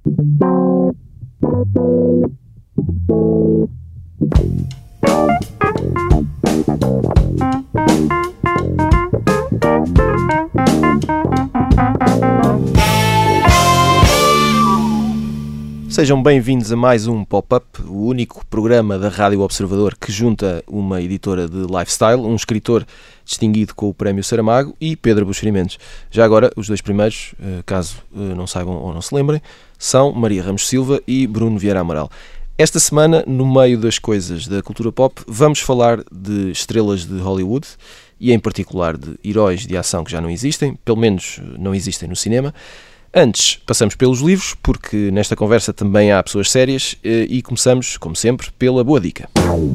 Sejam bem-vindos a mais um Pop-Up, o único programa da Rádio Observador que junta uma editora de lifestyle, um escritor distinguido com o Prémio Saramago e Pedro Buxeri Mendes. Já agora, os dois primeiros, caso não saibam ou não se lembrem, são Maria Ramos Silva e Bruno Vieira Amaral. Esta semana, no meio das coisas da cultura pop, vamos falar de estrelas de Hollywood e, em particular, de heróis de ação que já não existem, pelo menos não existem no cinema. Antes, passamos pelos livros, porque nesta conversa também há pessoas sérias e começamos, como sempre, pela boa dica.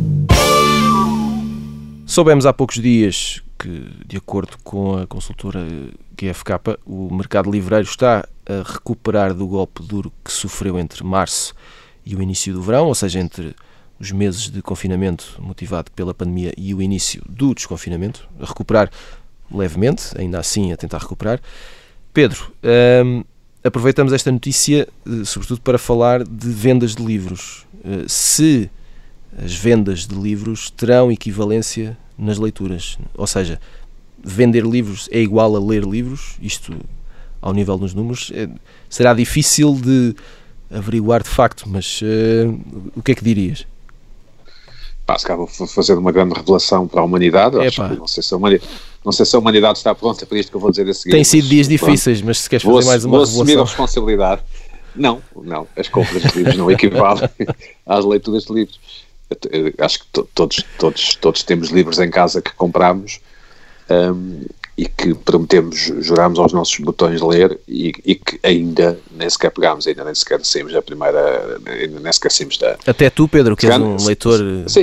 Soubemos há poucos dias que, de acordo com a consultora GfK, o mercado livreiro está a recuperar do golpe duro que sofreu entre março e o início do verão, ou seja, entre os meses de confinamento motivado pela pandemia e o início do desconfinamento, a recuperar levemente, ainda assim a tentar recuperar. Pedro, aproveitamos esta notícia, sobretudo para falar de vendas de livros. Se as vendas de livros terão equivalência nas leituras, ou seja, vender livros é igual a ler livros, isto ao nível dos números, será difícil de averiguar de facto, mas o que é que dirias? Se calhar vou fazer uma grande revelação para a humanidade. Não sei se a humanidade está pronta para isto que eu vou dizer a seguir. Tem sido dias difíceis, mas se queres fazer mais uma revelação... Vou assumir a responsabilidade. Não, as compras de livros não equivalem às leituras de livros. Eu acho que todos temos livros em casa que compramos e que jurámos aos nossos botões ler e que ainda nem sequer pegámos, ainda nem sequer saímos da primeira, ainda nem sequer saímos da... Até tu, Pedro, que és um leitor...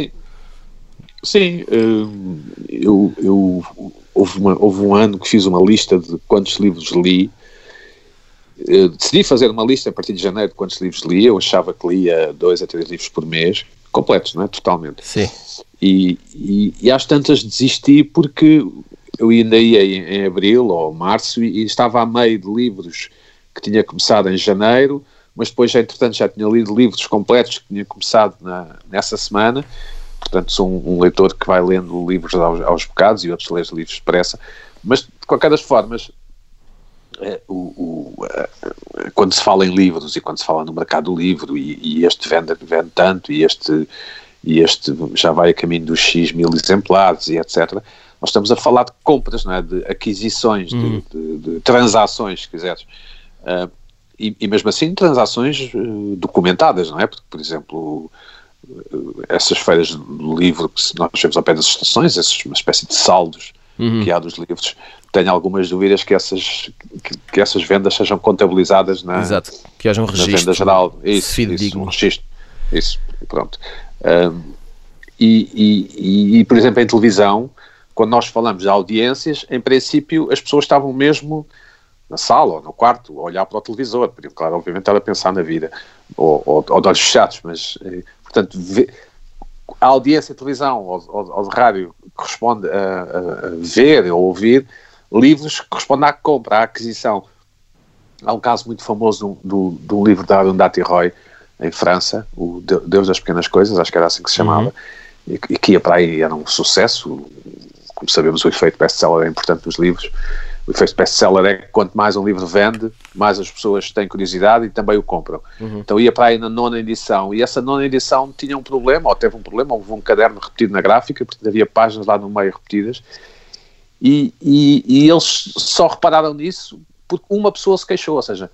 Sim, houve um ano que fiz uma lista de quantos livros li. Decidi fazer uma lista a partir de janeiro de quantos livros li. Eu achava que lia 2 a 3 livros por mês, completos, não é? Totalmente. Sim. E às tantas desisti porque eu ainda ia em abril ou março e estava a meio de livros que tinha começado em janeiro, mas depois, entretanto, já tinha lido livros completos que tinha começado nessa semana. Portanto, sou um leitor que vai lendo livros aos bocados e outros lê livros depressa. Mas, de qualquer das formas, quando se fala em livros e quando se fala no mercado do livro e este vende tanto e este já vai a caminho dos X mil exemplares e etc., nós estamos a falar de compras, não é? De aquisições, de transações, se quiseres. E mesmo assim, transações documentadas, não é? Porque, por exemplo, essas feiras do livro que nós vemos ao pé das estações, uma espécie de saldos que há dos livros, tenho algumas dúvidas que essas vendas sejam contabilizadas na, Exato. Que haja um registro, venda geral. Um registro. Isso, pronto. E, por exemplo, em televisão, quando nós falamos de audiências, em princípio as pessoas estavam mesmo na sala ou no quarto a olhar para o televisor, podiam, claro, obviamente estar a pensar na vida, ou de olhos fechados, mas, portanto, a audiência de televisão ou de rádio corresponde a ver ou ouvir, livros correspondem à compra, à aquisição. Há um caso muito famoso de um livro da Arundhati Roy, em França, o Deus das Pequenas Coisas, acho que era assim que se chamava, e que ia para aí, era um sucesso. Como sabemos, o efeito best-seller é importante nos livros. O efeito best-seller é que quanto mais um livro vende, mais as pessoas têm curiosidade e também o compram. Então ia para aí na 9ª edição, e essa 9ª edição tinha um problema, ou teve um problema, houve um caderno repetido na gráfica, porque havia páginas lá no meio repetidas, e eles só repararam nisso porque uma pessoa se queixou, ou seja,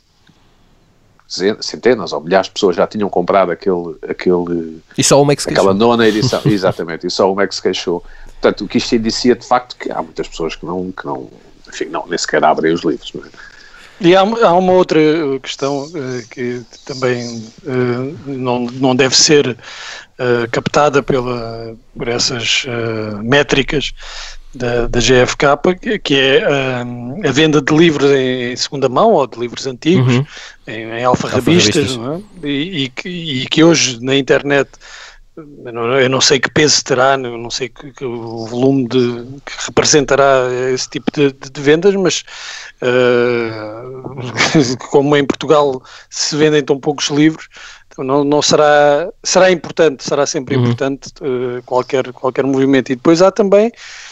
centenas ou milhares de pessoas já tinham comprado aquele e só uma é que se queixou. Aquela 9ª edição, exatamente, e só uma é que se queixou. Portanto, o que isto indicia de facto que há muitas pessoas que não enfim, nem sequer abrem os livros, não é? E há uma outra questão que também não deve ser captada por essas métricas da GfK, que é a venda de livros em segunda mão ou de livros antigos, em alfarrabistas, não é? E que hoje na internet eu não sei que peso terá, não sei que o volume que representará esse tipo de vendas, mas como em Portugal se vendem tão poucos livros, não será importante, será sempre importante qualquer movimento. E depois há também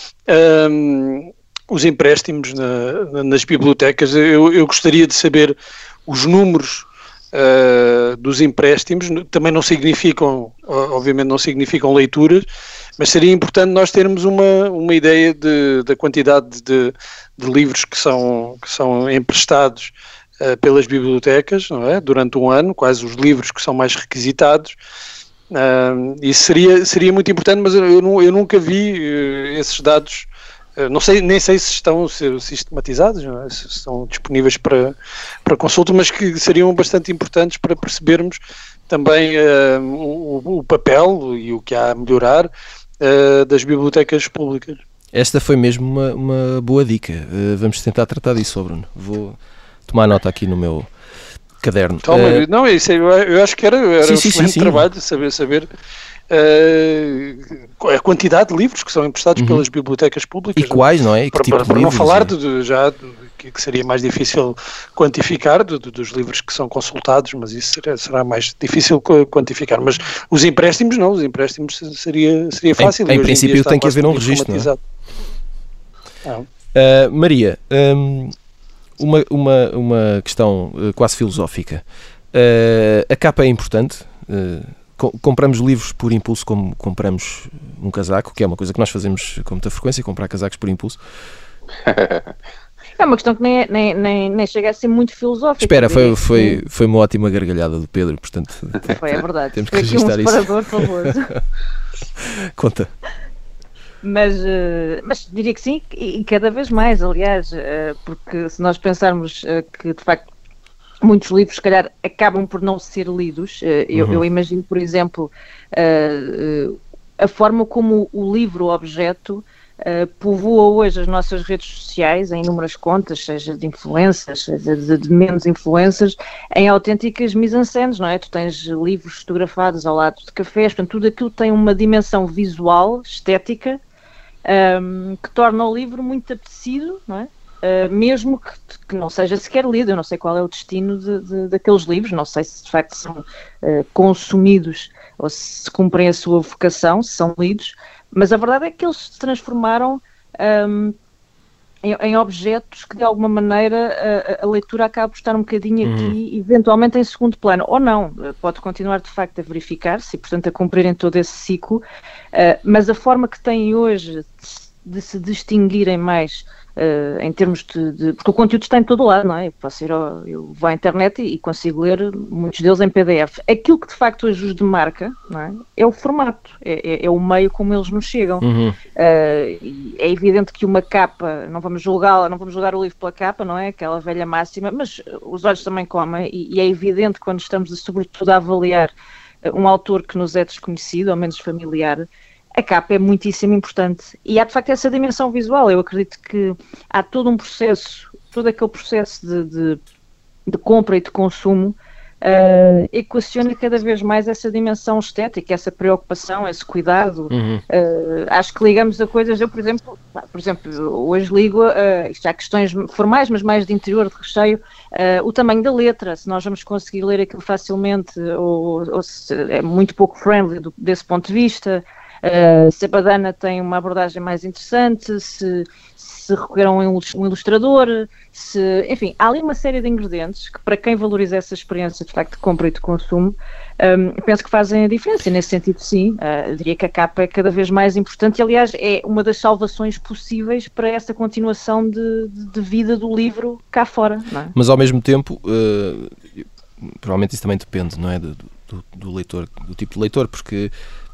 os empréstimos nas bibliotecas. Eu gostaria de saber os números dos empréstimos. Também não significam, obviamente não significam leituras, mas seria importante nós termos uma ideia da quantidade de livros que são emprestados pelas bibliotecas, não é? Durante um ano, quais os livros que são mais requisitados. Isso seria muito importante, mas eu nunca vi esses dados. Nem sei se estão sistematizados, não é? Se estão disponíveis para consulta, mas que seriam bastante importantes para percebermos também o papel e o que há a melhorar das bibliotecas públicas. Esta foi mesmo uma boa dica. Vamos tentar tratar disso, Bruno. Vou tomar nota aqui no meu caderno. Não, isso eu acho que era um excelente trabalho de saber a quantidade de livros que são emprestados pelas bibliotecas públicas. E quais, não é? Para não falar que seria mais difícil quantificar dos livros que são consultados, mas isso será mais difícil quantificar. Mas os empréstimos não, os empréstimos seria fácil. Em princípio tem que haver um registro, não é? Maria, uma questão quase filosófica. A capa é importante? Compramos livros por impulso como compramos um casaco, que é uma coisa que nós fazemos com muita frequência, comprar casacos por impulso. É uma questão que nem chega a ser muito filosófica. Espera, foi uma ótima gargalhada do Pedro, portanto... É verdade. Temos que registrar isso. Foi aqui um separador famoso. Conta. Mas diria que sim, e cada vez mais, aliás, porque se nós pensarmos que, de facto, muitos livros, se calhar, acabam por não ser lidos. Eu imagino, por exemplo, a forma como o livro-objeto povoa hoje as nossas redes sociais em inúmeras contas, seja de influências, seja de menos influências, em autênticas mise-en-scènes, não é? Tu tens livros fotografados ao lado de cafés, portanto, tudo aquilo tem uma dimensão visual, estética, que torna o livro muito apetecido, não é? Mesmo que não seja sequer lido. Eu não sei qual é o destino daqueles livros, não sei se de facto são consumidos ou se cumprem a sua vocação, se são lidos, mas a verdade é que eles se transformaram em objetos que de alguma maneira a leitura acaba por estar um bocadinho aqui, eventualmente em segundo plano, ou não, pode continuar de facto a verificar-se e portanto a cumprirem todo esse ciclo, mas a forma que têm hoje de se distinguirem mais em termos de... Porque o conteúdo está em todo lado, não é? Eu vou à internet e consigo ler muitos deles em PDF. Aquilo que de facto hoje os demarca, não é? É o formato, é o meio como eles nos chegam. É evidente que uma capa, não vamos julgar o livro pela capa, não é? Aquela velha máxima, mas os olhos também comem, e é evidente quando estamos sobretudo a avaliar um autor que nos é desconhecido, ou menos familiar, a capa é muitíssimo importante. E há de facto essa dimensão visual. Eu acredito que há todo um processo, todo aquele processo de compra e de consumo equaciona cada vez mais essa dimensão estética, essa preocupação, esse cuidado. Acho que ligamos a coisas. Eu, por exemplo, hoje ligo isto há questões formais, mas mais de interior, de recheio, o tamanho da letra, se nós vamos conseguir ler aquilo facilmente ou se é muito pouco friendly desse ponto de vista. Se a Badana tem uma abordagem mais interessante, se recorreram a um ilustrador, enfim, há ali uma série de ingredientes que, para quem valoriza essa experiência de facto de compra e de consumo, penso que fazem a diferença. E nesse sentido, sim, eu diria que a capa é cada vez mais importante e, aliás, é uma das salvações possíveis para essa continuação de vida do livro cá fora, não é? Mas, ao mesmo tempo, provavelmente isso também depende, não é, do leitor, do tipo de leitor, porque...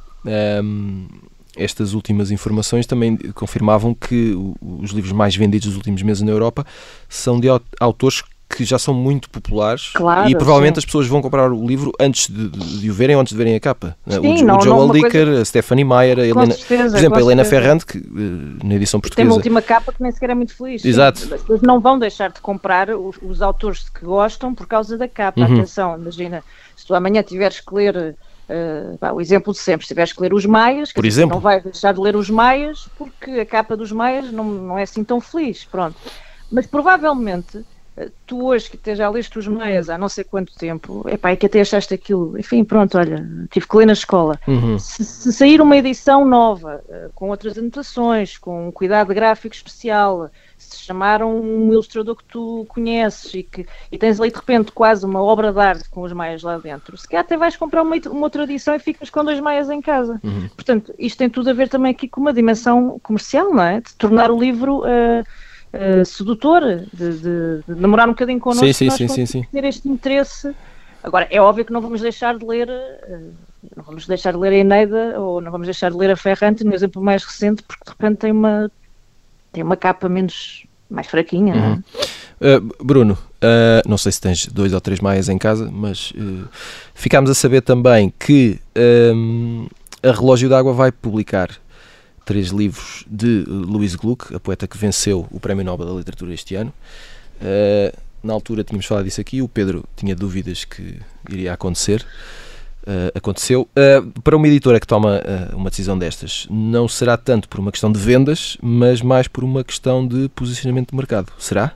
estas últimas informações também confirmavam que os livros mais vendidos nos últimos meses na Europa são de autores que já são muito populares, claro, e provavelmente sim, as pessoas vão comprar o livro antes de o verem ou antes de verem a capa. Sim, o Joel Dicker, a Stephanie Meyer, a Helena, por exemplo, a Helena Ferrante, que na edição portuguesa... Tem uma última capa que nem sequer é muito feliz. Exato. Sim. As pessoas não vão deixar de comprar os autores que gostam por causa da capa. Atenção, imagina, se tu amanhã tiveres que ler o exemplo de sempre, se tiveres que ler os Maias, por exemplo, não vai deixar de ler os Maias porque a capa dos Maias não é assim tão feliz, pronto. Mas provavelmente tu hoje que já leste os Maias há não sei quanto tempo, é que até achaste aquilo, enfim, pronto, olha, tive que ler na escola. Se sair uma edição nova, com outras anotações, com um cuidado gráfico especial, se chamaram um ilustrador que tu conheces e tens ali de repente quase uma obra de arte com os Maias lá dentro, se calhar até vais comprar uma outra edição e ficas com 2 Maias em casa. Portanto, isto tem tudo a ver também aqui com uma dimensão comercial, não é? De tornar o livro sedutor, de namorar um bocadinho connosco, sim. Ter este interesse. Agora, é óbvio que não vamos deixar de ler a Eneida, ou não vamos deixar de ler a Ferrante, no exemplo mais recente, porque de repente tem uma capa mais fraquinha. Não é? Bruno, não sei se tens 2 ou 3 Maias em casa, mas ficámos a saber também que a Relógio d'Água vai publicar 3 livros de Louise Gluck, a poeta que venceu o Prémio Nobel da Literatura este ano. Na altura tínhamos falado disso aqui, o Pedro tinha dúvidas que iria acontecer. Aconteceu. Para uma editora que toma uma decisão destas, não será tanto por uma questão de vendas, mas mais por uma questão de posicionamento de mercado. Será?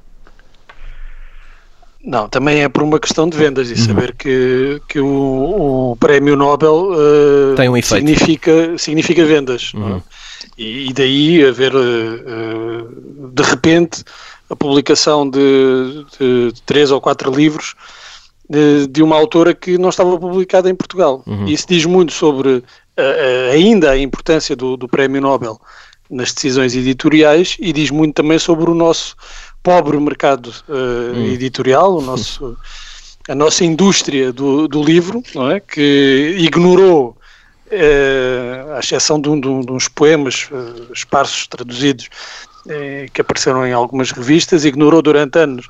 Não, também é por uma questão de vendas e saber que o Prémio Nobel tem um efeito. significa vendas. Não é? E daí haver de repente a publicação de 3 ou 4 livros de uma autora que não estava publicada em Portugal. E isso diz muito sobre ainda a importância do Prémio Nobel nas decisões editoriais e diz muito também sobre o nosso pobre mercado editorial, a nossa indústria do livro, não é? Que ignorou, à exceção de uns poemas esparsos traduzidos que apareceram em algumas revistas, ignorou durante anos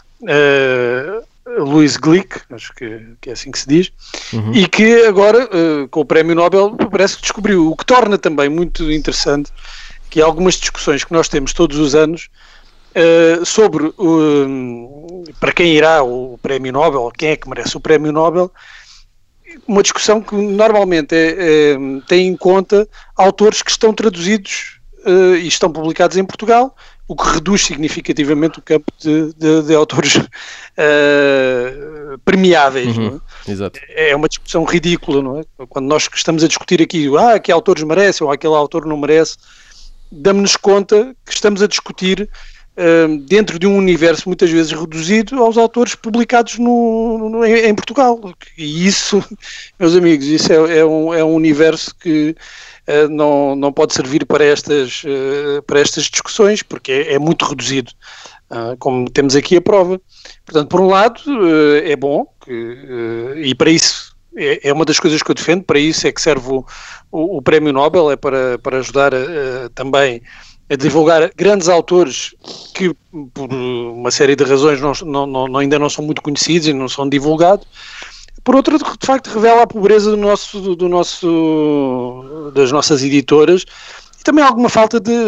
Louise Gluck, acho que é assim que se diz, e que agora, com o Prémio Nobel, parece que descobriu, o que torna também muito interessante que algumas discussões que nós temos todos os anos sobre para quem irá o Prémio Nobel, quem é que merece o Prémio Nobel, uma discussão que normalmente tem em conta autores que estão traduzidos e estão publicados em Portugal, o que reduz significativamente o campo de autores premiáveis. Não é? Exato. É uma discussão ridícula, não é? Quando nós estamos a discutir aqui, que autores merecem ou aquele autor não merece, damos-nos conta que estamos a discutir dentro de um universo muitas vezes reduzido aos autores publicados em Portugal. E isso, meus amigos, isso é um universo que não pode servir para estas discussões, porque é muito reduzido, como temos aqui a prova. Portanto, por um lado, é bom, e para isso é uma das coisas que eu defendo, para isso é que serve o Prémio Nobel, é para ajudar também a divulgar grandes autores que, por uma série de razões, ainda não são muito conhecidos e não são divulgados. Por outro, de facto, revela a pobreza das nossas editoras e também alguma falta de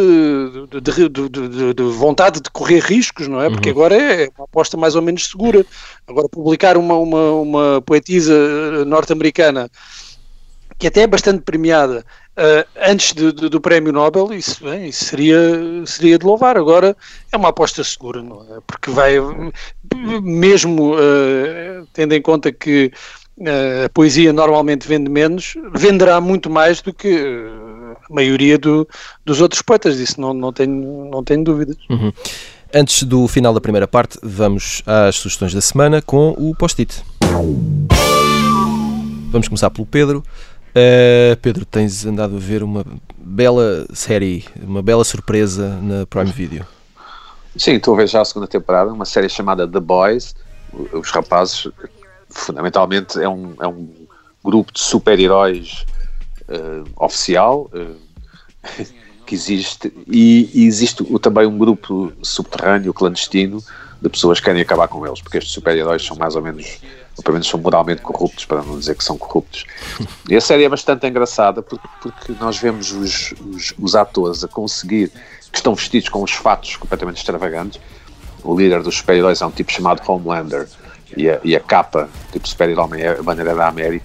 vontade de correr riscos, não é? Porque agora é uma aposta mais ou menos segura. Agora, publicar uma poetisa norte-americana que até é bastante premiada antes do Prémio Nobel, isso seria de louvar. Agora é uma aposta segura, não é? Porque vai, mesmo tendo em conta que a poesia normalmente vende menos, venderá muito mais do que a maioria dos outros poetas, disso não tenho dúvidas. Antes do final da primeira parte, vamos às sugestões da semana com o post-it. Vamos começar pelo Pedro. Pedro, tens andado a ver uma bela série, uma bela surpresa na Prime Video. Sim, estou a ver já a segunda temporada, uma série chamada The Boys. Os rapazes, fundamentalmente, é um grupo de super-heróis oficial que existe, e existe também um grupo subterrâneo, clandestino, de pessoas que querem acabar com eles, porque estes super-heróis são mais ou menos, ou pelo menos são moralmente corruptos, para não dizer que são corruptos. E a série é bastante engraçada porque nós vemos os atores a conseguir, que estão vestidos com os fatos completamente extravagantes. O líder dos super-heróis é um tipo chamado Homelander, e a capa, tipo super-herói, é a bandeira da América.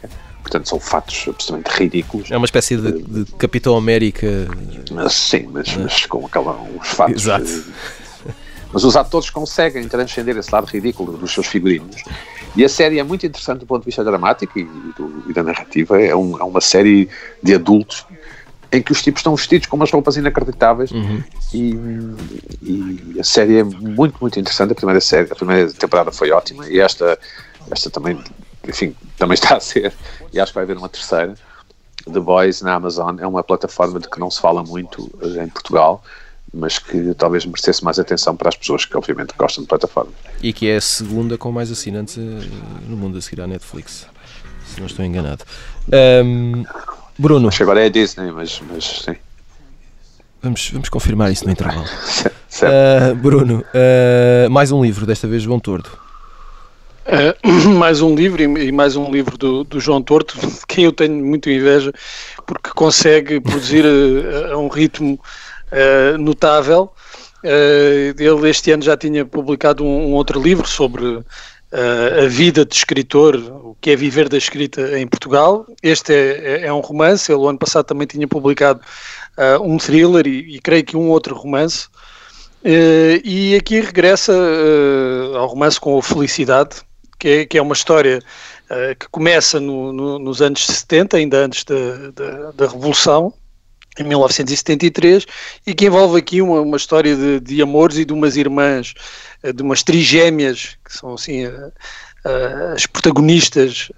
portanto são fatos absolutamente ridículos. É uma espécie de Capitão América. Sim, mas com uns fatos. Exato. Mas os atores conseguem transcender esse lado ridículo dos seus figurinos. E a série é muito interessante do ponto de vista dramático e da narrativa. É uma série de adultos em que os tipos estão vestidos com umas roupas inacreditáveis. E a série é muito, muito interessante. A primeira temporada foi ótima, e esta também, enfim, também está a ser, e acho que vai haver uma terceira. The Boys na Amazon é uma plataforma de que não se fala muito em Portugal, mas que talvez merecesse mais atenção para as pessoas que obviamente gostam de plataformas. E que é a segunda com mais assinantes no mundo, a seguir à Netflix, se não estou enganado. Bruno. Acho que agora é a Disney, mas sim. Vamos confirmar isso no intervalo. Bruno, mais um livro, desta vez João Tordo. Mais um livro, e mais um livro do João Tordo, de quem eu tenho muito inveja, porque consegue produzir a um ritmo notável. Ele este ano já tinha publicado um outro livro sobre a vida de escritor, o que é viver da escrita em Portugal. Este é um romance. Ele o ano passado também tinha publicado um thriller e creio que um outro romance, e aqui regressa ao romance com a Felicidade, que é uma história que começa nos anos 70, ainda antes da Revolução, em 1973, e que envolve aqui uma história de amores e de umas irmãs, de umas trigêmeas, que são assim as protagonistas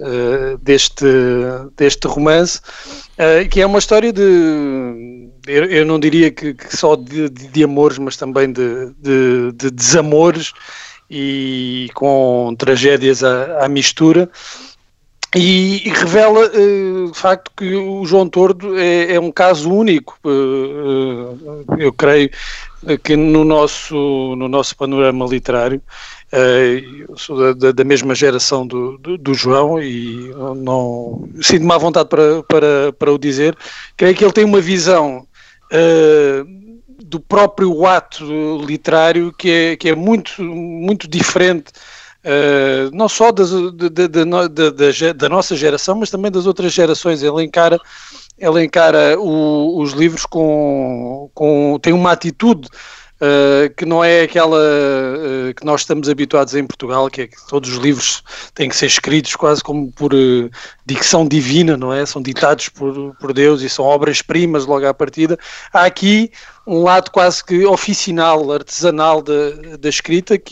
deste romance, que é uma história eu não diria que só de amores, mas também de desamores, e com tragédias à mistura. E revela, de facto, que o João Tordo é um caso único. Eu creio que no nosso panorama literário, eu sou da mesma geração do João, e não sinto-me à vontade para o dizer. Creio que ele tem uma visão do próprio ato literário que é muito, muito diferente, não só da nossa geração, mas também das outras gerações. Ele encara os livros tem uma atitude que não é aquela que nós estamos habituados em Portugal, que é que todos os livros têm que ser escritos quase como por dicção divina, não é? São ditados por Deus e são obras-primas logo à partida. Há aqui um lado quase que oficinal, artesanal da escrita, que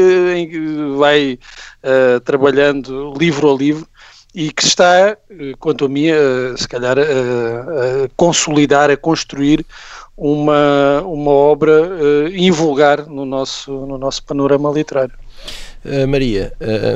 ele vai trabalhando livro a livro, e que está, quanto a mim, se calhar a consolidar, a construir uma obra invulgar no nosso panorama literário. Maria,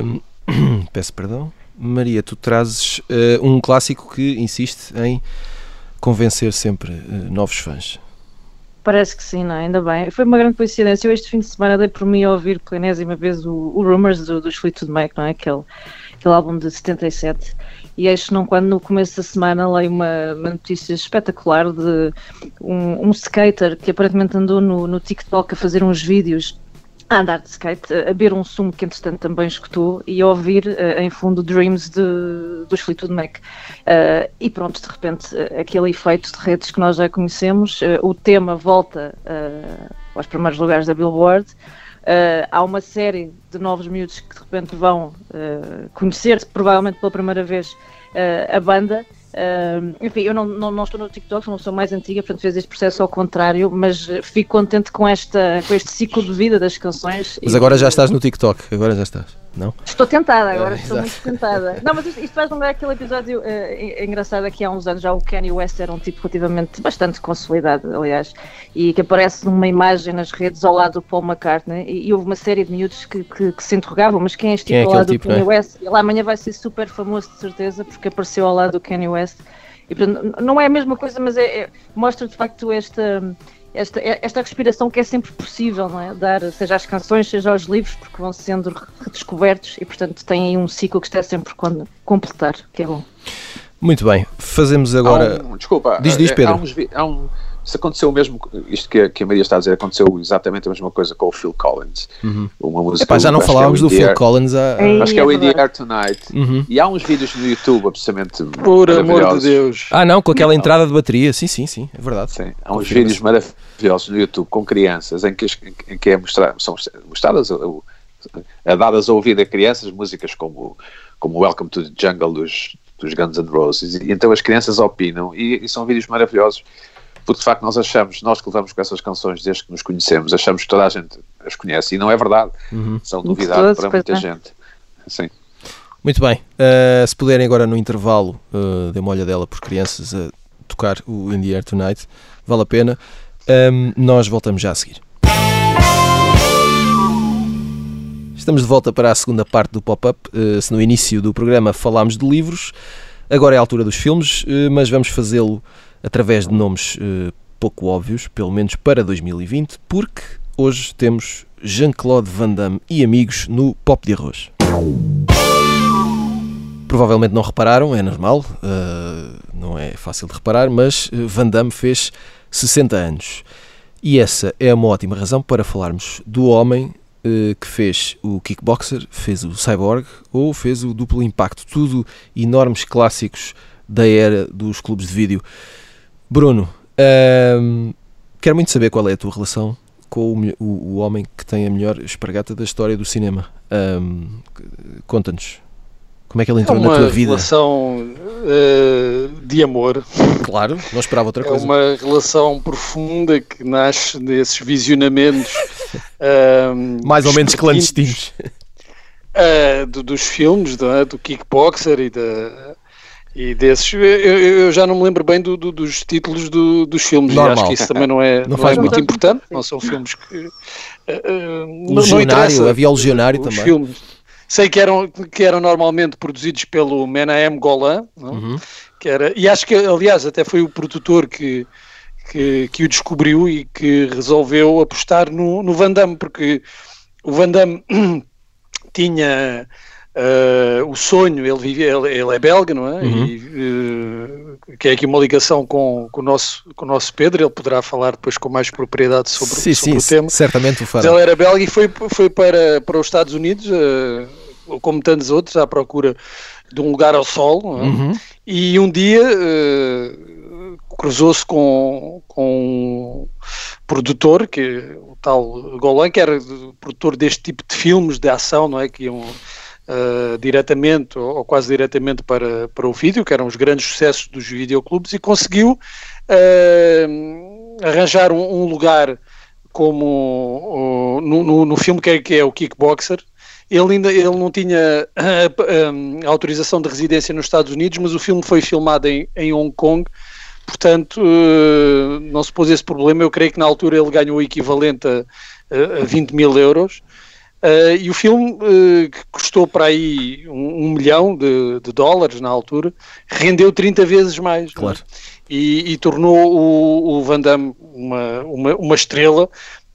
peço perdão. Maria, tu trazes um clássico que insiste em convencer sempre novos fãs. Parece que sim, não é? Ainda bem. Foi uma grande coincidência. Eu este fim de semana dei por mim a ouvir pela enésima vez o Rumors dos Fleetwood Mac, não é? Aquele álbum de 77. E eis não quando no começo da semana leio uma notícia espetacular de um skater que aparentemente andou no TikTok a fazer uns vídeos a andar de skate, a beber um sumo que entretanto também escutou, e a ouvir em fundo Dreams dos Fleetwood Mac. E pronto, de repente aquele efeito de redes que nós já conhecemos, o tema volta aos primeiros lugares da Billboard. Há uma série de novos miúdos que de repente vão conhecer, provavelmente pela primeira vez, a banda. Enfim, eu não estou no TikTok, não sou mais antiga, portanto fez este processo ao contrário, mas fico contente com este ciclo de vida das canções. Mas agora já estás no TikTok, agora já estás, não? Estou tentada, agora estou muito tentada. Não, mas isto faz lembrar aquele episódio engraçado aqui há uns anos, já o Kanye West era um tipo relativamente bastante consolidado, aliás, e que aparece numa imagem nas redes ao lado do Paul McCartney, e houve uma série de miúdos que se interrogavam, mas quem é este tipo ao lado do Kanye West? Ele amanhã vai ser super famoso de certeza, porque apareceu ao lado do Kanye West. E, portanto, não é a mesma coisa, mas mostra de facto esta respiração que é sempre possível, não é? Dar, seja às canções, seja aos livros, porque vão sendo redescobertos, e portanto tem aí um ciclo que está sempre a completar, que é bom. Muito bem, fazemos agora... Desculpa, diz Pedro. Isso aconteceu mesmo, isto que a Maria está a dizer, aconteceu exatamente a mesma coisa com o Phil Collins. Uma música, já não falávamos do Phil Collins acho que é o In the Air Tonight. E há uns vídeos no YouTube absolutamente por amor de Deus. Não, com aquela entrada de bateria, sim, é verdade. Sim, há uns vídeos maravilhosos no YouTube com crianças em que são mostradas dadas a ouvir a crianças músicas como Welcome to the Jungle dos Guns N' Roses, e então as crianças opinam, e são vídeos maravilhosos, porque de facto nós que levamos com essas canções desde que nos conhecemos, achamos que toda a gente as conhece, e não é verdade, são novidade para muita gente. Sim. Muito bem, se puderem agora no intervalo, dê uma olhadela por crianças a tocar o In the Air Tonight, vale a pena. Nós voltamos já a seguir. Estamos de volta para a segunda parte do Pop-Up. Se no início do programa falámos de livros, agora é a altura dos filmes, mas vamos fazê-lo através de nomes pouco óbvios, pelo menos para 2020, porque hoje temos Jean-Claude Van Damme e amigos no Pop de Arroz. Provavelmente não repararam, é normal, não é fácil de reparar, mas Van Damme fez 60 anos. E essa é uma ótima razão para falarmos do homem que fez o Kickboxer, fez o Cyborg ou fez o Duplo Impacto, tudo enormes clássicos da era dos clubes de vídeo. Bruno, quero muito saber qual é a tua relação com o homem que tem a melhor espargata da história do cinema. Conta-nos, como é que ele entrou na tua vida? É uma relação de amor. Claro, não esperava outra coisa. É uma relação profunda que nasce desses visionamentos mais ou menos clandestinos dos filmes, do Kickboxer e desses. Eu já não me lembro bem dos títulos dos filmes. Normal. Acho que isso também não é muito importante. Não são filmes que Legionário, havia o Legionário também. Filmes. Sei que eram normalmente produzidos pelo Menahem Golan, e acho que, aliás, até foi o produtor que o descobriu e que resolveu apostar no Van Damme, porque o Van Damme tinha o sonho, ele é belga, não é? E que é aqui uma ligação com o nosso Pedro, ele poderá falar depois com mais propriedade sobre o tema. Certamente o fará. Mas ele era belga e foi para os Estados Unidos, como tantos outros, à procura de um lugar ao sol, não é? E um dia cruzou-se com um produtor, o tal Golan, que era produtor deste tipo de filmes de ação, não é? Que iam diretamente ou quase diretamente para o vídeo, que eram os grandes sucessos dos videoclubes, e conseguiu arranjar um lugar como no filme que é o Kickboxer. Ele não tinha a autorização de residência nos Estados Unidos, mas o filme foi filmado em Hong Kong, portanto não se pôs esse problema. Eu creio que na altura ele ganhou o equivalente a 20 mil euros. E o filme, que custou para aí $1 milhão de dólares na altura, rendeu 30 vezes mais. Claro. E tornou o Van Damme uma estrela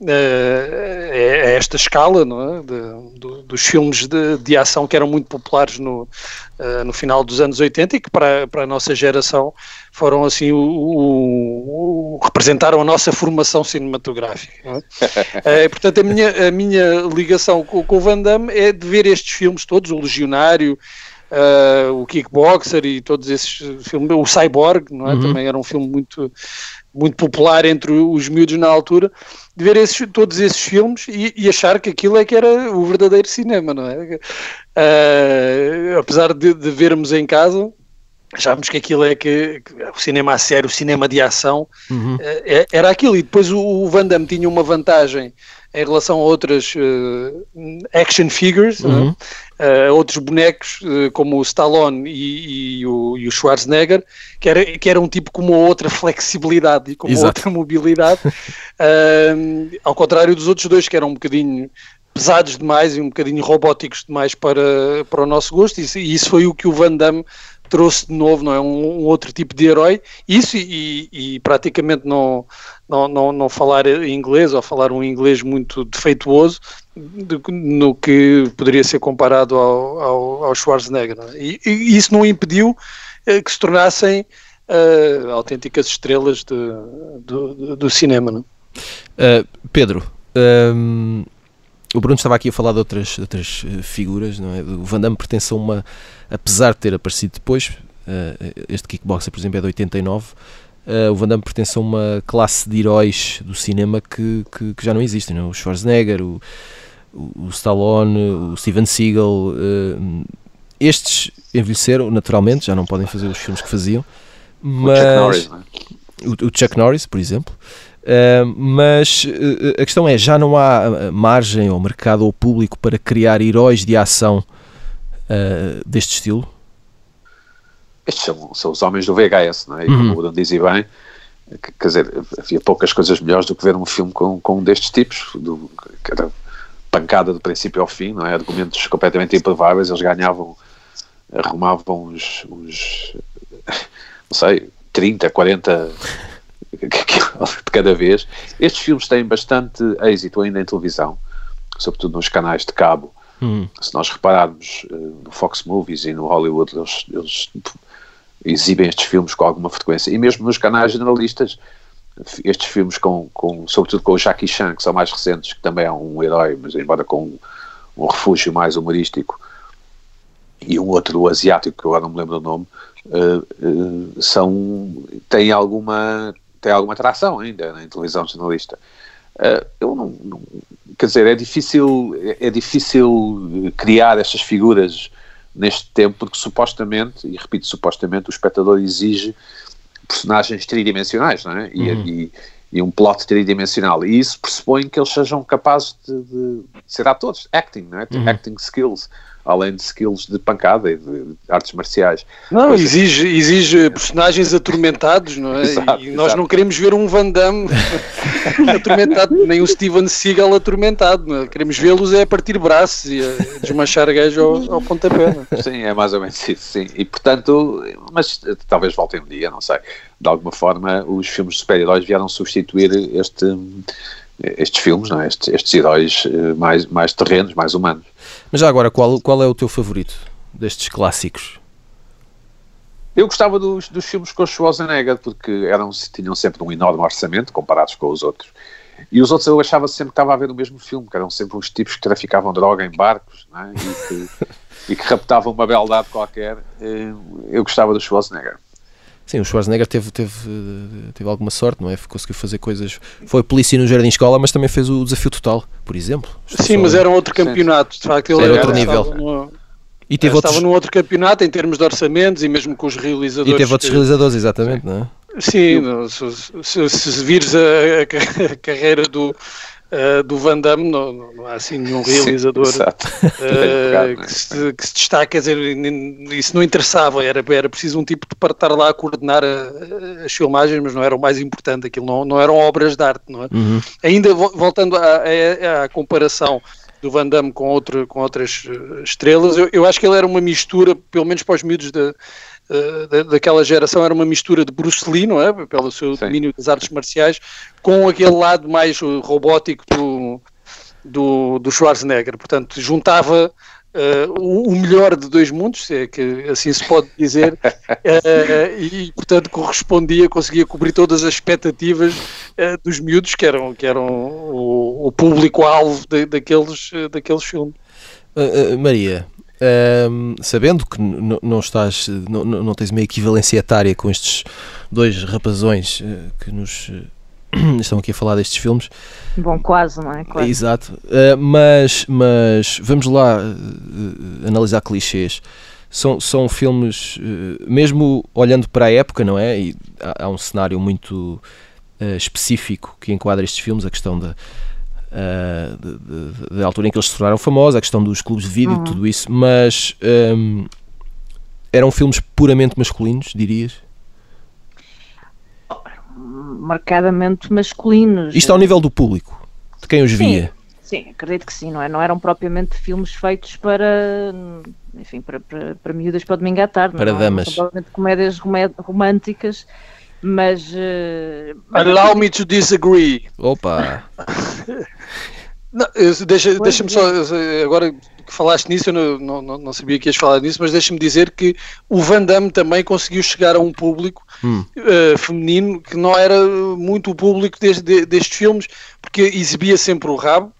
a esta escala, não é? Dos filmes de ação que eram muito populares no final dos anos 80 e que para a nossa geração foram assim representaram a nossa formação cinematográfica, não é? Portanto a minha ligação com o Van Damme é de ver estes filmes todos, o Legionário, o Kickboxer e todos esses filmes, o Cyborg, não é? Também era um filme muito, muito popular entre os miúdos na altura, de ver todos esses filmes e achar que aquilo é que era o verdadeiro cinema, não é? Apesar de vermos em casa, achávamos que aquilo é que o cinema a sério, o cinema de ação, era aquilo. E depois o Van Damme tinha uma vantagem em relação a outras action figures, outros bonecos como o Stallone e o Schwarzenegger, que era um tipo com uma outra flexibilidade e com uma outra mobilidade, ao contrário dos outros dois, que eram um bocadinho pesados demais e um bocadinho robóticos demais para o nosso gosto, e isso foi o que o Van Damme trouxe de novo, não é? Um outro tipo de herói, isso e praticamente não falar inglês ou falar um inglês muito defeituoso no que poderia ser comparado ao Schwarzenegger, não é? E isso não impediu que se tornassem autênticas estrelas do cinema, não? Pedro, o Bruno estava aqui a falar de outras figuras, não é? O Van Damme pertence a uma, apesar de ter aparecido depois, este Kickboxer, por exemplo, é de 89, o Van Damme pertence a uma classe de heróis do cinema que já não existem, não é? O Schwarzenegger, o Stallone, o Steven Seagal, estes envelheceram naturalmente, já não podem fazer os filmes que faziam, mas o Chuck Norris, por exemplo. Mas a questão é, já não há margem ou mercado ou público para criar heróis de ação deste estilo? Estes são os homens do VHS, não é? E como o Bruno dizia bem, quer dizer, havia poucas coisas melhores do que ver um filme com um destes tipos, que era pancada do princípio ao fim, não é? Argumentos completamente improváveis, eles arrumavam uns não sei, 30, 40 de cada vez. Estes filmes têm bastante êxito ainda em televisão, sobretudo nos canais de cabo. Se nós repararmos no Fox Movies e no Hollywood, eles exibem estes filmes com alguma frequência, e mesmo nos canais generalistas, estes filmes sobretudo com o Jackie Chan, que são mais recentes, que também é um herói, mas embora com um refúgio mais humorístico, e um outro asiático, que eu agora não me lembro do nome, têm alguma atração ainda na televisão jornalista. Eu não, quer dizer, é difícil criar estas figuras neste tempo, porque supostamente, e repito, supostamente, o espectador exige personagens tridimensionais, não é? E um plot tridimensional, e isso pressupõe que eles sejam capazes de ser atores, acting, não é? Acting skills, além de skills de pancada e de artes marciais. Não, exige personagens atormentados, não é? Exato, e nós não queremos ver um Van Damme atormentado, nem um Steven Seagal atormentado, não é? Queremos vê-los a partir braços e a desmanchar gajo ao pontapé. Não é? Sim, é mais ou menos isso, sim. E portanto, mas talvez voltem um dia, não sei. De alguma forma, os filmes de super-heróis vieram substituir estes filmes, não é? Estes heróis mais terrenos, mais humanos. Mas já agora, qual é o teu favorito destes clássicos? Eu gostava dos filmes com o Schwarzenegger, porque tinham sempre um enorme orçamento comparados com os outros. E os outros eu achava sempre que estava a ver o mesmo filme, que eram sempre uns tipos que traficavam droga em barcos, não é? e que raptavam uma beldade qualquer. Eu gostava do Schwarzenegger. Sim, o Schwarzenegger teve alguma sorte, não é? Conseguiu fazer coisas... Foi polícia no Jardim Escola, mas também fez o Desafio Total, por exemplo. Sim, mas era um outro campeonato, de facto. Ele era outro nível. Estava num outro campeonato em termos de orçamentos e mesmo com os realizadores. E teve outros realizadores, exatamente, não é? Sim, se vires a carreira do Van Damme, não há assim nenhum realizador que se destaque, quer dizer, isso não interessava, era preciso um tipo para estar lá a coordenar as filmagens, mas não era o mais importante, aquilo não eram obras de arte, não é? Ainda voltando à comparação do Van Damme com outras estrelas, eu acho que ele era uma mistura, pelo menos para os miúdos daquela geração, era uma mistura de Bruce Lee, não é? Pelo seu domínio das artes marciais, com aquele lado mais robótico do Schwarzenegger. Portanto, juntava o melhor de dois mundos, se é que assim se pode dizer, e portanto conseguia cobrir todas as expectativas dos miúdos que eram o público-alvo daqueles filmes. Maria, sabendo que não tens uma equivalência etária com estes dois rapazões que nos estão aqui a falar destes filmes. Bom, quase, não é? Quase. Exato. Mas vamos lá analisar clichês. São filmes, mesmo olhando para a época, não é? E há um cenário muito específico que enquadra estes filmes, a questão da altura em que eles se tornaram famosos, a questão dos clubes de vídeo e tudo isso, mas eram filmes puramente masculinos, dirias? Marcadamente masculinos. Isto ao nível do público, de quem os via? Sim, acredito que sim, não é? Não eram propriamente filmes feitos para miúdas para domingo à tarde. Para damas. São provavelmente comédias românticas, mas... Allow me to disagree. Opa! Deixa-me só, agora que falaste nisso, eu não sabia que ias falar nisso, mas deixa-me dizer que o Van Damme também conseguiu chegar a um público feminino que não era muito o público destes filmes, porque exibia sempre o rabo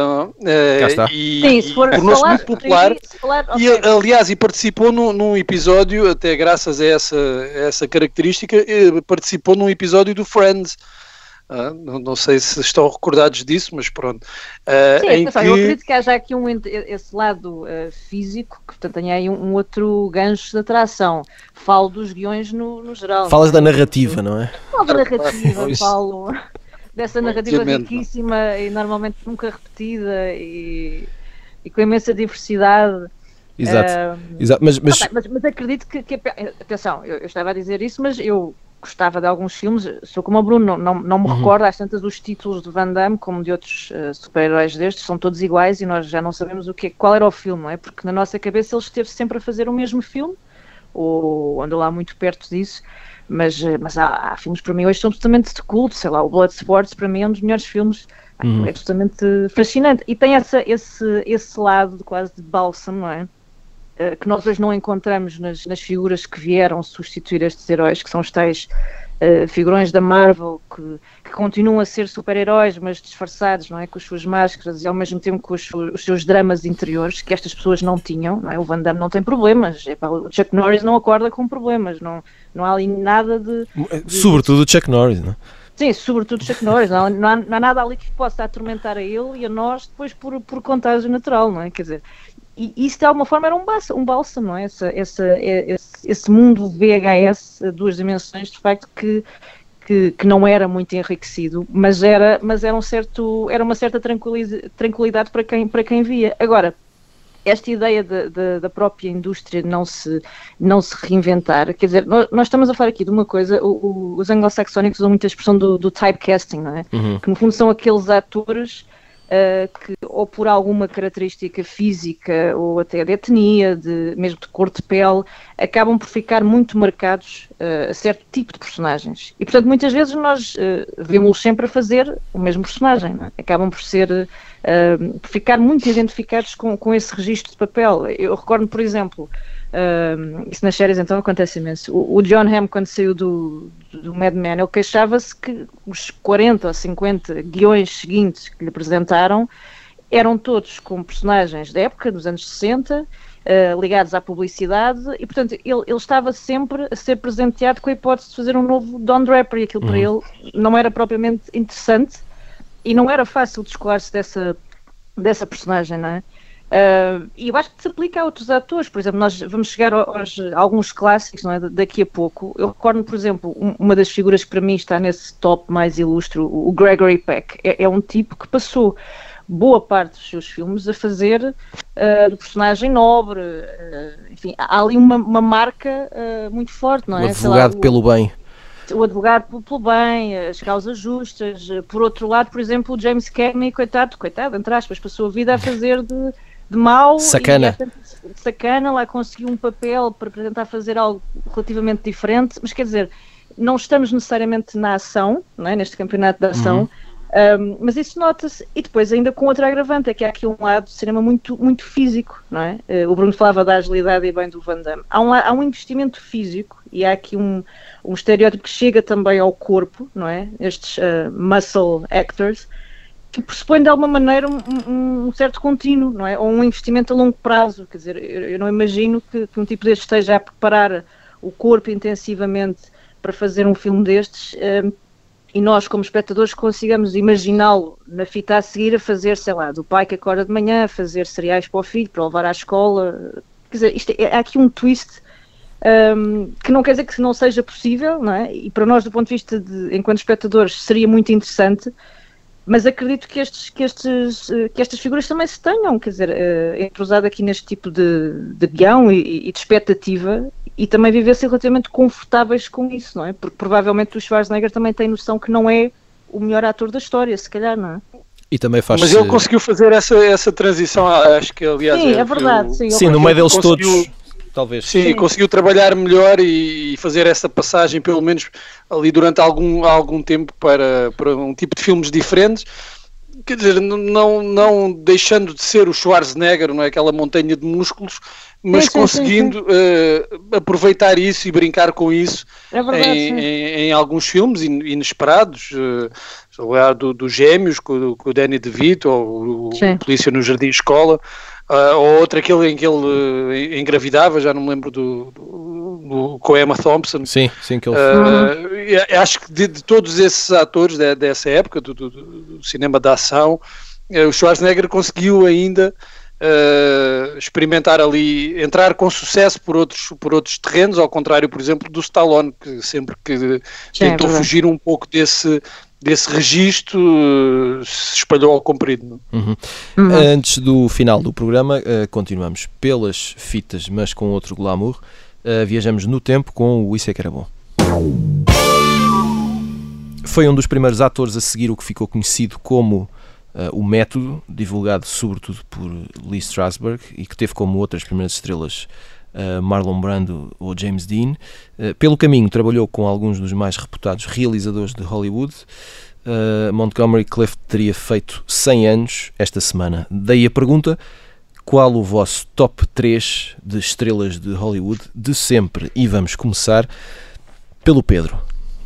e tornou-se muito popular. E, aliás, participou num episódio, até graças a essa característica, participou num episódio do Friends. Não sei se estão recordados disso, mas pronto. Sim, eu acredito que haja aqui esse lado físico, que portanto tem aí um outro gancho de atração. Falo dos guiões no geral. Falas da narrativa, não é? Falo da narrativa, falo dessa narrativa riquíssima e normalmente nunca repetida e com imensa diversidade. Exato. Mas acredito que atenção, eu estava a dizer isso, mas eu gostava de alguns filmes, sou como o Bruno, não me recordo, às tantas os títulos de Van Damme, como de outros super-heróis destes, são todos iguais e nós já não sabemos qual era o filme, não é? Porque na nossa cabeça ele esteve sempre a fazer o mesmo filme, ou andou lá muito perto disso, mas há filmes para mim hoje que são absolutamente de culto, sei lá, o Bloodsport para mim é um dos melhores filmes, é absolutamente fascinante, e tem esse lado quase de bálsamo, não é? Que nós hoje não encontramos nas figuras que vieram substituir estes heróis, que são os tais figurões da Marvel, que continuam a ser super-heróis, mas disfarçados, não é? Com as suas máscaras e ao mesmo tempo com os seus dramas interiores, que estas pessoas não tinham, não é? O Van Damme não tem problemas, o Chuck Norris não acorda com problemas, não há ali nada de... Sobretudo o Chuck Norris, não é? Sim, sobretudo Chuck Norris, não há nada ali que possa atormentar a ele e a nós depois por contágio natural, não é? Quer dizer... E isso de alguma forma era um bálsamo, não é? Esse mundo VHS a duas dimensões, de facto, que não era muito enriquecido, mas era uma certa tranquilidade para quem via. Agora, esta ideia da própria indústria não se reinventar, quer dizer, nós estamos a falar aqui de uma coisa, os anglo-saxónicos usam muito a expressão do typecasting, não é? Que no fundo são aqueles atores que ou por alguma característica física ou até de etnia, mesmo de cor de pele, acabam por ficar muito marcados a certo tipo de personagens. E, portanto, muitas vezes nós vemos-los sempre a fazer o mesmo personagem, não é? Acabam por ficar muito identificados com esse registro de papel. Eu recordo, por exemplo, isso nas séries então acontece imenso. O John Hamm, quando saiu do Mad Men, ele queixava-se que os 40 ou 50 guiões seguintes que lhe apresentaram eram todos com personagens da época, dos anos 60, ligados à publicidade, e portanto ele estava sempre a ser presenteado com a hipótese de fazer um novo Don Draper, e aquilo para ele não era propriamente interessante e não era fácil descolar-se dessa personagem, não é? E eu acho que se aplica a outros atores. Por exemplo, nós vamos chegar a alguns clássicos, não é? Daqui a pouco. Eu recordo, por exemplo, uma das figuras que para mim está nesse top mais ilustre, o Gregory Peck. É um tipo que passou boa parte dos seus filmes a fazer do personagem nobre, enfim, há ali uma marca muito forte, não é? O advogado pelo bem. O advogado pelo bem, as causas justas. Por outro lado, por exemplo, o James Cagney, coitado, entre aspas, passou a vida a fazer de mau, sacana. E sacana, lá conseguiu um papel para tentar fazer algo relativamente diferente, mas quer dizer, não estamos necessariamente na ação, não é? Neste campeonato de ação, mas isso nota-se, e depois ainda com outro agravante, é que há aqui um lado de cinema muito, muito físico, não é? O Bruno falava da agilidade e bem do Van Damme. Há um investimento físico e há aqui um estereótipo que chega também ao corpo, não é? Estes muscle actors, que pressupõe de alguma maneira um certo contínuo, não é? Ou um investimento a longo prazo. Quer dizer, eu não imagino que um tipo deste esteja a preparar o corpo intensivamente para fazer um filme destes e nós, como espectadores, consigamos imaginá-lo na fita a seguir a fazer, sei lá, do pai que acorda de manhã, a fazer cereais para o filho, para o levar à escola. Quer dizer, há aqui um twist que não quer dizer que não seja possível, não é? E para nós, do ponto de vista enquanto espectadores, seria muito interessante. Mas acredito que estas figuras também se tenham, quer dizer, entrosado aqui neste tipo de guião e de expectativa, e também vivessem relativamente confortáveis com isso, não é? Porque provavelmente o Schwarzenegger também tem noção que não é o melhor ator da história, se calhar, não é? E também faz. Mas ele conseguiu fazer essa transição, acho que aliás... Sim, é verdade. Sim, no meio deles todos... Talvez. Sim, conseguiu trabalhar melhor e fazer essa passagem, pelo menos ali durante algum tempo, para um tipo de filmes diferentes. quer dizer, não deixando de ser o Schwarzenegger, não é, aquela montanha de músculos, mas conseguindo aproveitar isso e brincar com isso em alguns filmes inesperados. Do Gêmeos, com o Danny DeVito, ou o Polícia no Jardim Escola, ou outro aquele em que ele engravidava, já não me lembro com a Emma Thompson. Sim, que ele acho que de todos esses atores dessa época, do cinema de ação, o Schwarzenegger conseguiu ainda experimentar ali, entrar com sucesso por outros terrenos, ao contrário, por exemplo, do Stallone, que sempre que tentou fugir um pouco desse registro, se espalhou ao comprido. Antes do final do programa, continuamos pelas fitas, mas com outro glamour. Viajamos no tempo com o Isso é que era bom. Foi um dos primeiros atores a seguir o que ficou conhecido como o Método, divulgado sobretudo por Lee Strasberg, e que teve como outras primeiras estrelas Marlon Brando ou James Dean. Pelo caminho trabalhou com alguns dos mais reputados realizadores de Hollywood. Montgomery Clift teria feito 100 anos esta semana. Daí a pergunta: qual o vosso top 3 de estrelas de Hollywood de sempre? E vamos começar pelo Pedro,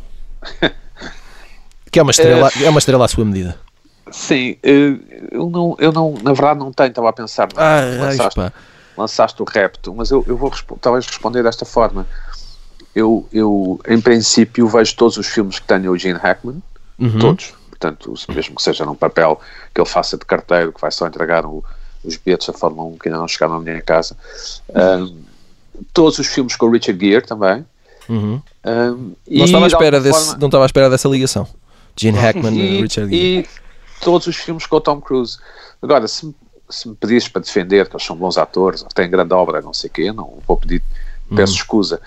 que é uma estrela à sua medida. Sim, eu não, na verdade não tenho, estava a pensar, lançaste o repto, mas eu vou talvez responder desta forma. Eu em princípio vejo todos os filmes que tenham o Gene Hackman, todos, portanto, mesmo que seja num papel que ele faça de carteiro, que vai só entregar os bilhetes da Fórmula 1 que ainda não chegaram a minha casa. Todos os filmes com o Richard Gere também. Não estava à espera dessa ligação, Gene Hackman e Richard Gere. E todos os filmes com o Tom Cruise. Agora, se me pedires para defender que eles são bons atores, ou têm grande obra, não sei o quê, não vou pedir, peço escusa.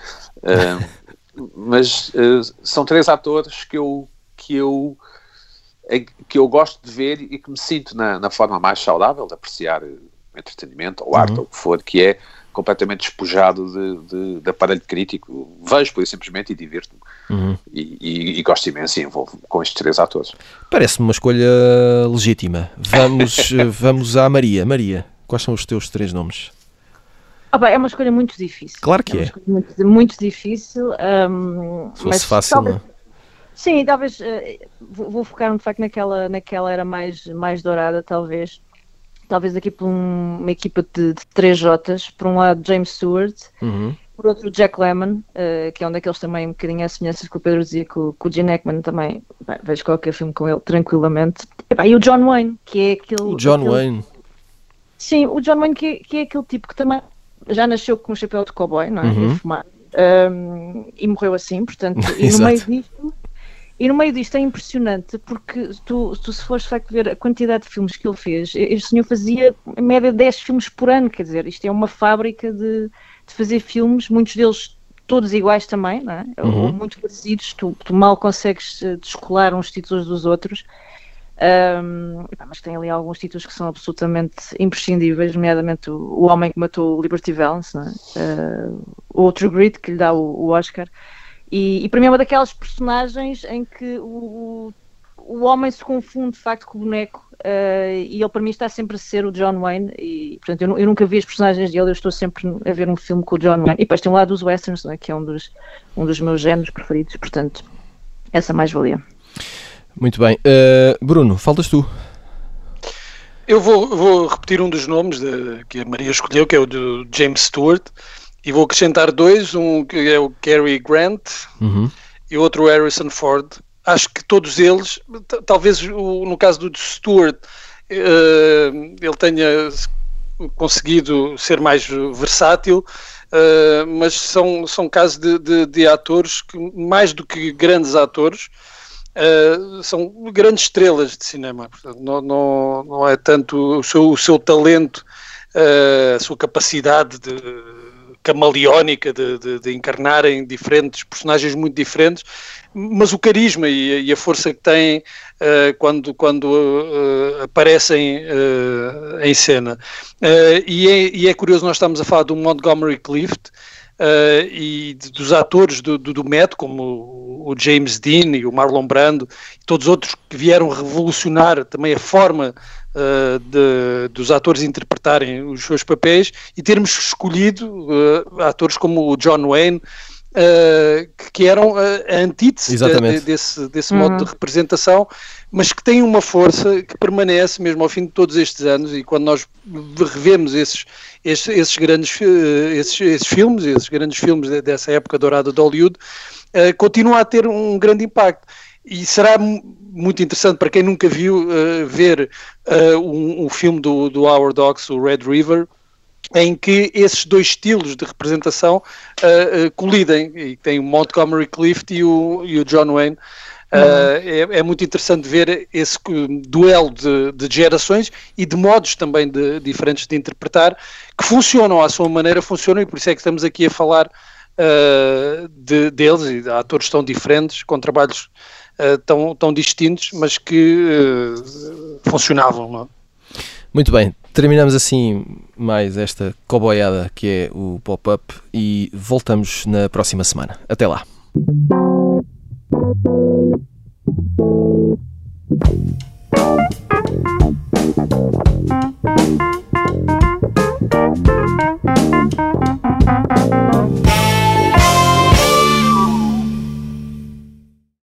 Mas são 3 atores que eu gosto de ver e que me sinto na forma mais saudável de apreciar entretenimento ou arte ou o que for, que é completamente despojado de aparelho crítico. Vejo por isso simplesmente e divirto-me. E gosto imenso e envolvo com estes 3 atores. Parece-me uma escolha legítima. Vamos à Maria. Maria, quais são os teus 3 nomes? É uma escolha muito difícil. Claro que é. Muito, muito difícil. Se fosse fácil, talvez, não? Sim, talvez vou focar-me de facto naquela era mais dourada, talvez aqui por uma equipa de 3 Jotas. Por um lado James Stewart, por outro Jack Lemmon, que é um daqueles também um bocadinho às semelhanças que o Pedro dizia, que o Gene Hackman também, vejo qualquer filme com ele tranquilamente. E o John Wayne, que é aquele... Wayne? Sim, o John Wayne que é aquele tipo que também já nasceu com um chapéu de cowboy, não é? E fumar. E morreu assim, portanto, e no meio disto é impressionante, porque tu se fores de facto ver a quantidade de filmes que ele fez, este senhor fazia em média 10 filmes por ano, quer dizer, isto é uma fábrica de fazer filmes, muitos deles todos iguais também, não é? Ou muito parecidos, tu mal consegues descolar uns títulos dos outros, mas tem ali alguns títulos que são absolutamente imprescindíveis, nomeadamente o Homem que Matou o Liberty Valance, não é? O True Grit, que lhe dá o Oscar. E para mim é uma daquelas personagens em que o homem se confunde de facto com o boneco, e ele para mim está sempre a ser o John Wayne, e portanto eu nunca vi as personagens dele, eu estou sempre a ver um filme com o John Wayne. E depois tem um lado dos westerns, não é? Que é um dos meus géneros preferidos, portanto essa mais-valia. Muito bem. Bruno, faltas tu. Eu vou repetir um dos nomes que a Maria escolheu, que é o do James Stewart. E vou acrescentar 2, um que é o Cary Grant e outro o Harrison Ford. Acho que todos eles, talvez no caso do Stewart, ele tenha conseguido ser mais versátil, mas são casos de atores que, mais do que grandes atores, são grandes estrelas de cinema. Portanto, não é tanto o seu talento, a sua capacidade camaleónica de encarnar em diferentes personagens muito diferentes, mas o carisma e a força que têm quando aparecem em cena. E é curioso, nós estamos a falar do Montgomery Clift, e dos atores do método, como o James Dean e o Marlon Brando, e todos outros que vieram revolucionar também a forma dos atores interpretarem os seus papéis, e termos escolhido atores como o John Wayne, que eram a antítese desse modo de representação, mas que têm uma força que permanece mesmo ao fim de todos estes anos. E quando nós revemos esses grandes filmes dessa época dourada de Hollywood, continua a ter um grande impacto. E será muito interessante para quem nunca viu ver um filme do Howard Hawks, o Red River, em que esses dois estilos de representação colidem, e tem o Montgomery Clift e o John Wayne. É muito interessante ver esse duelo de gerações e de modos também diferentes de interpretar, que funcionam à sua maneira, e por isso é que estamos aqui a falar deles, e de atores tão diferentes, com trabalhos tão distintos, mas que funcionavam, não é? Muito bem, terminamos assim mais esta coboiada que é o Pop-Up, e voltamos na próxima semana. Até lá.